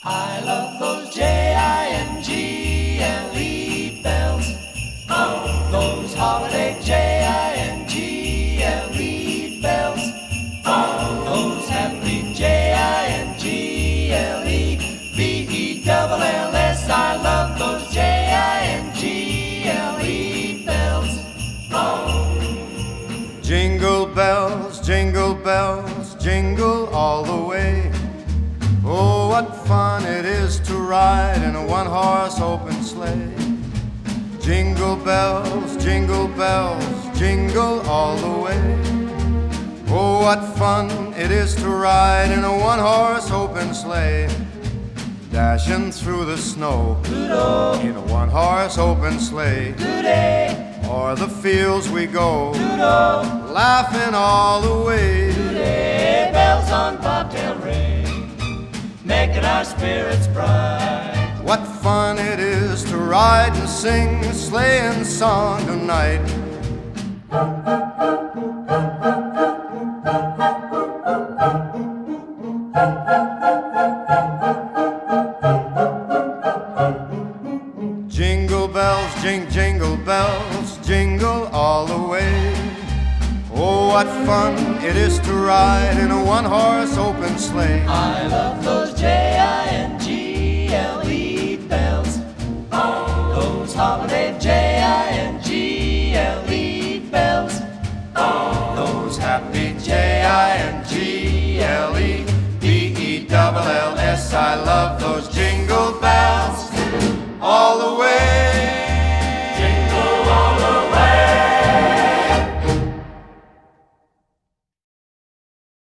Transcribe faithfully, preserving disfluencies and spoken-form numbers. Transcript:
I love those J I N G L E bells. Oh, those holiday J I N G L E bells. Oh, those happy J I N G L E B E double L S. I love those J I N G L E bells. Oh. Jingle bells, jingle bells, jingle all the way. Oh, what fun it is to ride in a one-horse open sleigh. Jingle bells, jingle bells, jingle all the way. Oh, what fun it is to ride in a one-horse open sleigh. Dashing through the snow Doodle. in a one-horse open sleigh. Today, O'er the fields we go, doodle, laughing all the way. today, bells on bobtail ring, making our spirits bright. What fun it is to ride and sing a sleighing song tonight. Jingle bells, jing, jingle bells, jingle all the way. Oh, what fun it is to ride in a one-horse open sleigh. I love those J I N G L E bells. Those holiday J I N G L E bells. Those happy J I N G L E B E double L S. I love those jingle bells all the way.